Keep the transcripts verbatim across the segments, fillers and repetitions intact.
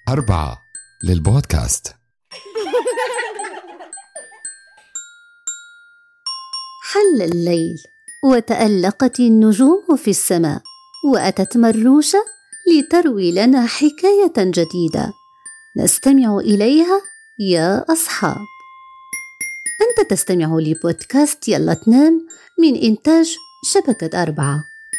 أربعة للبودكاست. حل الليل وتألقت النجوم في السماء، وأتت مروشة لتروي لنا حكاية جديدة نستمع إليها يا أصحاب. أنت تستمع لبودكاست يلا تنام من إنتاج شبكة أربعة.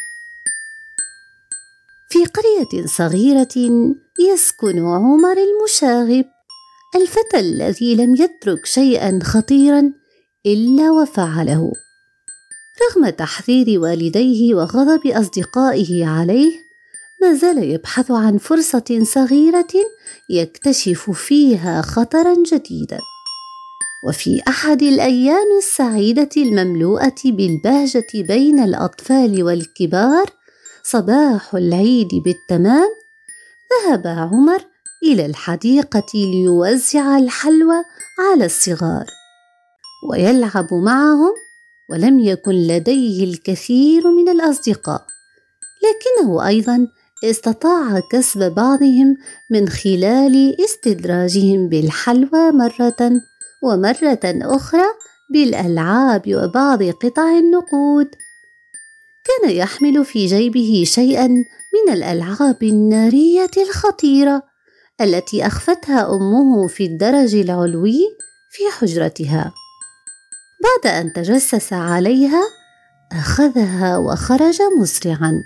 في قرية صغيرة يسكن عمر المشاغب، الفتى الذي لم يترك شيئا خطيرا إلا وفعله. رغم تحذير والديه وغضب أصدقائه عليه، ما زال يبحث عن فرصة صغيرة يكتشف فيها خطرا جديدا. وفي أحد الأيام السعيدة المملوءة بالبهجة بين الأطفال والكبار، صباح العيد بالتمام، ذهب عمر إلى الحديقة ليوزع الحلوى على الصغار ويلعب معهم، ولم يكن لديه الكثير من الأصدقاء، لكنه أيضا استطاع كسب بعضهم من خلال استدراجهم بالحلوى مرة ومرة أخرى بالألعاب وبعض قطع النقود. كان يحمل في جيبه شيئا من الألعاب النارية الخطيرة التي أخفتها أمه في الدرج العلوي في حجرتها. بعد أن تجسس عليها، أخذها وخرج مسرعا.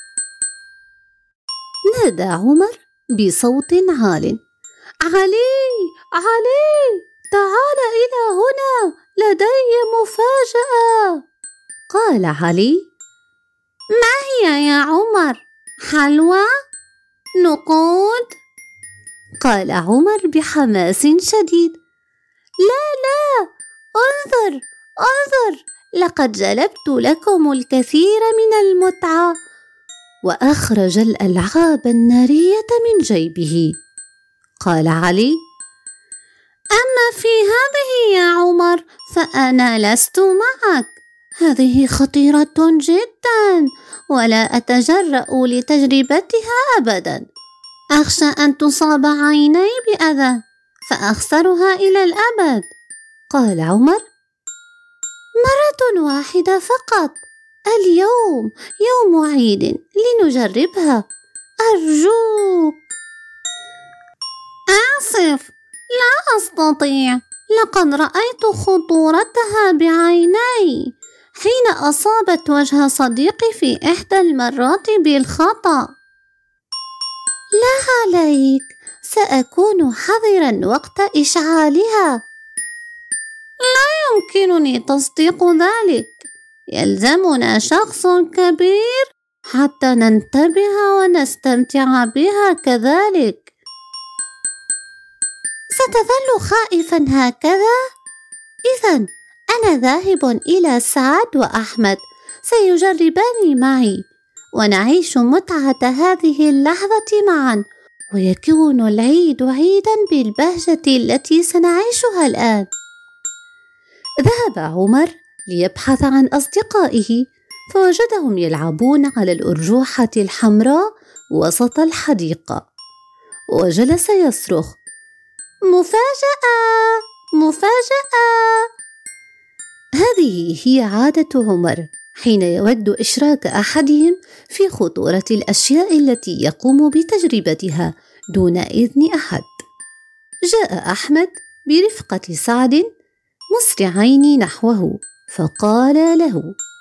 نادى عمر بصوت عال: علي علي، تعال إلى هنا، لدي مفاجأة. قال علي: ما هي يا عمر؟ حلوى؟ نقود؟ قال عمر بحماس شديد: لا لا، انظر انظر، لقد جلبت لكم الكثير من المتعة. وأخرج الألعاب النارية من جيبه. قال علي: أما في هذه يا عمر فأنا لست معك، هذه خطيرة جدا ولا أتجرأ لتجربتها أبدا، أخشى أن تصاب عيني بأذى فأخسرها إلى الأبد. قال عمر: مرة واحدة فقط، اليوم يوم عيد، لنجربها، أرجوك. آسف، لا أستطيع، لقد رأيت خطورتها بعيني حين أصابت وجه صديقي في إحدى المرات بالخطأ. لا عليك، سأكون حذرا وقت إشعالها. لا يمكنني تصديق ذلك، يلزمنا شخص كبير حتى ننتبه ونستمتع بها كذلك. ستظل خائفا هكذا؟ إذن أنا ذاهب إلى سعد وأحمد، سيجربان معي ونعيش متعة هذه اللحظة معا، ويكون العيد عيدا بالبهجة التي سنعيشها الآن. ذهب عمر ليبحث أص أصدقائه، فوجدهم يلعبون على الأرجوحة الحمراء وسط الحديقة، وجلس يصرخ: مفاجأة مفاجأة. هذه هي عادة عمر حين يود إشراك أحدهم في خطورة الأشياء التي يقوم بتجربتها دون إذن أحد. جاء أحمد برفقة سعد مسرعين نحوه، فقال له: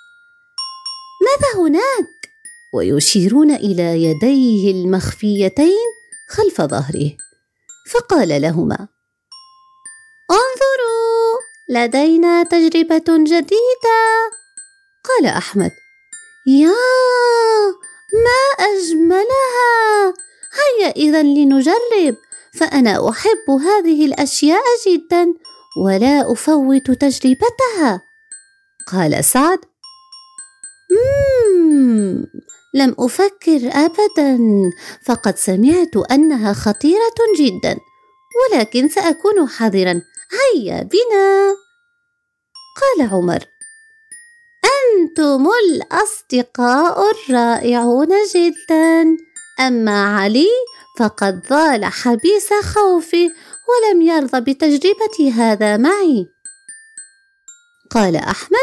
ماذا هناك؟ ويشيرون إلى يديه المخفيتين خلف ظهره. فقال لهما: انظروا، لدينا تجربة جديدة. قال أحمد: يا ما أجملها، هيا إذن لنجرب، فأنا أحب هذه الأشياء جدا ولا أفوت تجربتها. قال سعد: مم لم أفكر أبدا، فقد سمعت أنها خطيرة جدا، ولكن سأكون حذرا، هيا بنا. قال عمر: أنتم الأصدقاء الرائعون جدا، أما علي فقد ظال حبيس خوفي ولم يرضى بتجربة هذا معي. قال أحمد: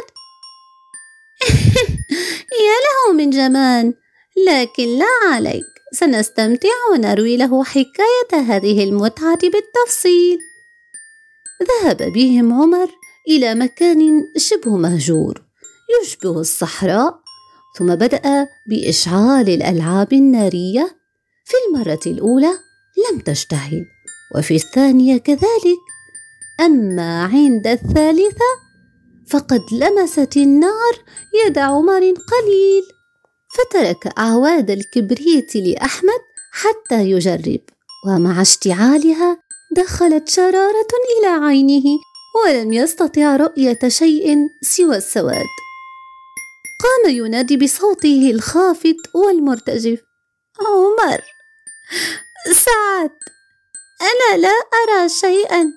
يا له من جمال، لكن لا عليك، سنستمتع ونروي له حكاية هذه المتعة بالتفصيل. ذهب بهم عمر إلى مكان شبه مهجور يشبه الصحراء، ثم بدأ بإشعال الألعاب النارية. في المرة الأولى لم تشتعل، وفي الثانية كذلك، أما عند الثالثة فقد لمست النار يد عمر قليل، فترك أعواد الكبريت لأحمد حتى يجرب، ومع اشتعالها دخلت شرارة إلى عينه ولم يستطع رؤية شيء سوى السواد. قام ينادي بصوته الخافت والمرتجف: عمر، سعد، أنا لا أرى شيئا،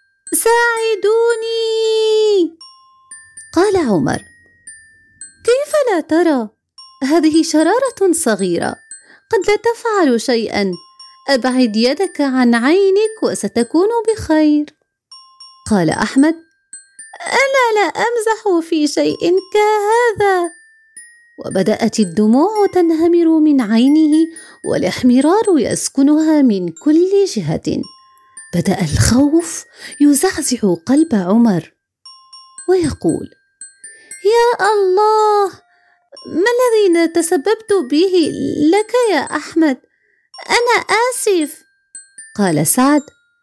ساعدوني. قال عمر: كيف لا ترى؟ هذه شرارة صغيرة، قد لا تفعل شيئا، أبعد يدك عن عينك وستكون بخير. قال أحمد: أنا لا أمزح في شيء كهذا. وبدأت الدموع تنهمر من عينه والاحمرار يسكنها من كل جهة. بدأ الخوف يزعزع قلب عمر ويقول: يا الله، ما الذي تسببت به لك يا أحمد؟ أنا آسف. قال سعد: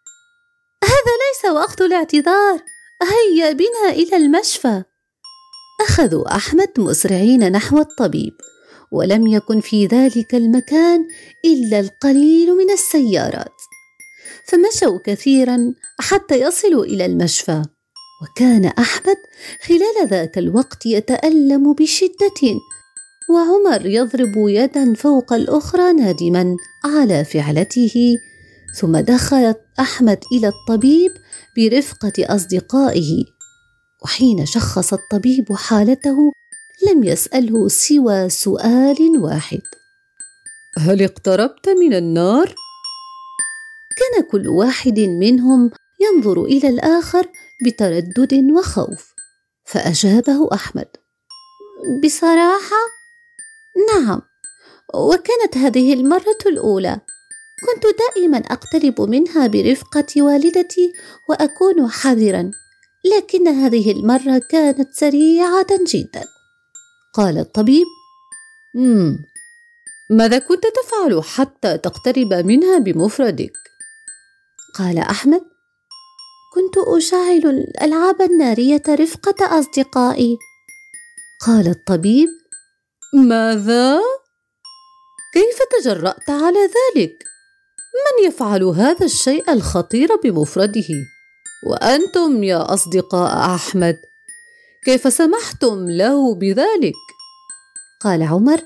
هذا ليس وقت الاعتذار، هيا بنا إلى المشفى. أخذوا أحمد مسرعين نحو الطبيب، ولم يكن في ذلك المكان إلا القليل من السيارات، فمشوا كثيرا حتى يصلوا إلى المشفى. وكان أحمد خلال ذاك الوقت يتألم بشدة، وعمر يضرب يدا فوق الأخرى نادما على فعلته. ثم دخل أحمد إلى الطبيب برفقة أصدقائه، وحين شخص الطبيب حالته لم يسأله سوى سؤال واحد: هل اقتربت من النار؟ كان كل واحد منهم ينظر إلى الآخر بتردد وخوف، فأجابه أحمد: بصراحة نعم، وكانت هذه المرة الأولى. كنت دائما أقترب منها برفقة والدتي وأكون حذرا، لكن هذه المرة كانت سريعة جدا. قال الطبيب: مم. ماذا كنت تفعل حتى تقترب منها بمفردك؟ قال أحمد: كنت أشعل الألعاب النارية رفقة أصدقائي. قال الطبيب: ماذا؟ كيف تجرأت على ذلك؟ من يفعل هذا الشيء الخطير بمفرده؟ وأنتم يا أصدقاء أحمد، كيف سمحتم له بذلك؟ قال عمر: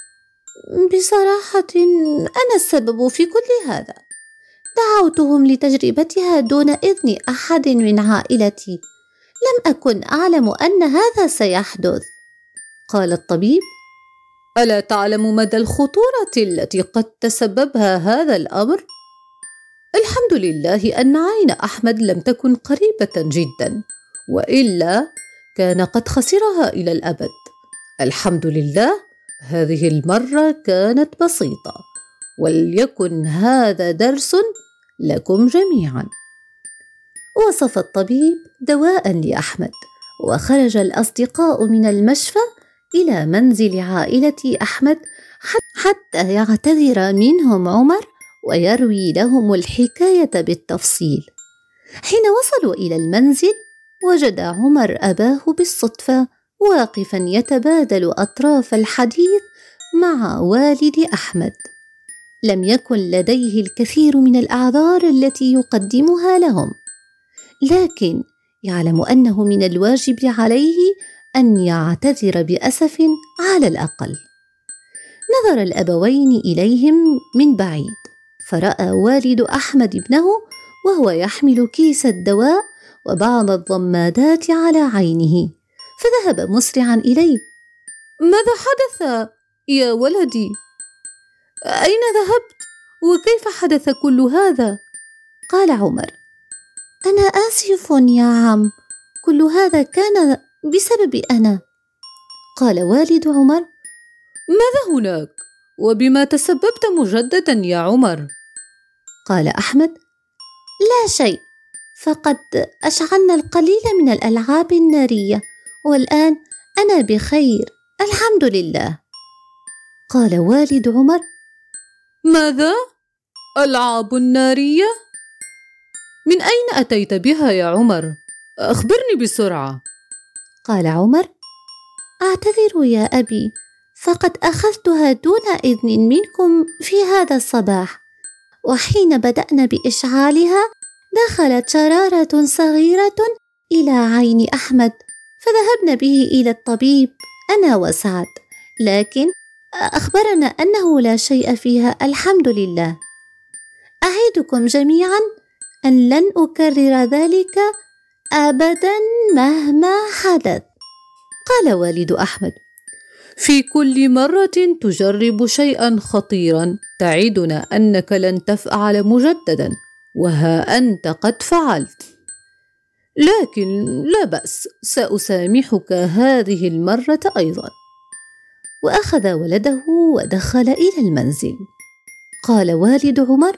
بصراحة أنا السبب في كل هذا، دعوتهم لتجربتها دون إذن أحد من عائلتي، لم أكن أعلم أن هذا سيحدث. قال الطبيب: ألا تعلم مدى الخطورة التي قد تسببها هذا الأمر؟ الحمد لله أن عين أحمد لم تكن قريبة جدا، وإلا كان قد خسرها إلى الأبد. الحمد لله هذه المرة كانت بسيطة، وليكن هذا درس لكم جميعا. وصف الطبيب دواء لأحمد، وخرج الأصدقاء من المشفى إلى منزل عائلة أحمد حتى يعتذر منهم عمر ويروي لهم الحكاية بالتفصيل. حين وصلوا إلى المنزل وجد عمر أباه بالصدفة واقفا يتبادل أطراف الحديث مع والد أحمد. لم يكن لديه الكثير من الأعذار التي يقدمها لهم، لكن يعلم أنه من الواجب عليه أن يعتذر بأسف على الأقل. نظر الأبوين إليهم من بعيد، فرأى والد أحمد ابنه وهو يحمل كيس الدواء وبعض الضمادات على عينه، فذهب مسرعا إليه. ماذا حدث يا ولدي؟ أين ذهبت؟ وكيف حدث كل هذا؟ قال عمر: أنا آسف يا عم، كل هذا كان بسبب أنا. قال والد عمر: ماذا هناك؟ وبما تسببت مجددا يا عمر؟ قال أحمد: لا شيء، فقد أشعلنا القليل من الألعاب النارية، والآن أنا بخير الحمد لله. قال والد عمر: ماذا؟ ألعاب نارية؟ من أين أتيت بها يا عمر؟ أخبرني بسرعة. قال عمر: أعتذر يا أبي، فقد أخذتها دون إذن منكم في هذا الصباح، وحين بدأنا بإشعالها دخلت شرارة صغيرة إلى عين أحمد، فذهبنا به إلى الطبيب أنا وسعد، لكن أخبرنا أنه لا شيء فيها الحمد لله. أعدكم جميعا أن لن أكرر ذلك أبدا مهما حدث. قال والد أحمد: في كل مرة تجرب شيئا خطيرا تعدنا أنك لن تفعل مجددا، وها أنت قد فعلت، لكن لا بأس، سأسامحك هذه المرة أيضا. وأخذ ولده ودخل إلى المنزل. قال والد عمر: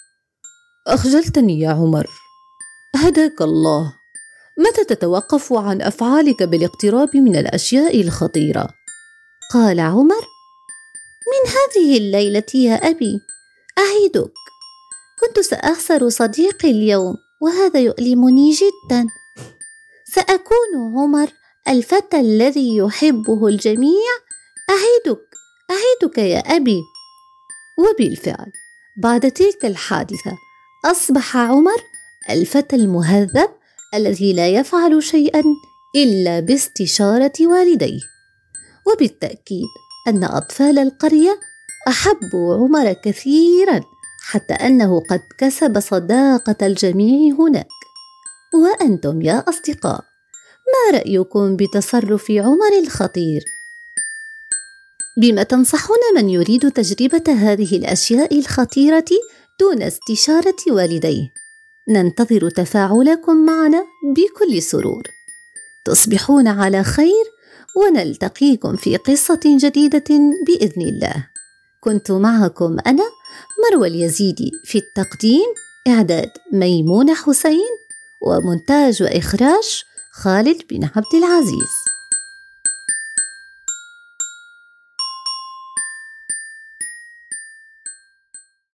أخجلتني يا عمر، هداك الله، متى تتوقف عن أفعالك بالاقتراب من الأشياء الخطيرة؟ قال عمر: من هذه الليلة يا أبي، أعدك، كنت سأخسر صديقي اليوم وهذا يؤلمني جدا. سأكون عمر الفتى الذي يحبه الجميع، أعدك أعدك يا أبي. وبالفعل بعد تلك الحادثة أصبح عمر الفتى المهذب الذي لا يفعل شيئا إلا باستشارة والديه. وبالتأكيد أن أطفال القرية أحبوا عمر كثيرا، حتى أنه قد كسب صداقة الجميع هناك. وأنتم يا أصدقاء، ما رأيكم بتصرف عمر الخطير؟ بما تنصحون من يريد تجربة هذه الأشياء الخطيرة دون استشارة والديه؟ ننتظر تفاعلكم معنا بكل سرور. تصبحون على خير، ونلتقيكم في قصة جديدة بإذن الله. كنت معكم أنا مروى اليزيدي، في التقديم إعداد ميمونة حسين، ومونتاج وإخراج خالد بن عبد العزيز.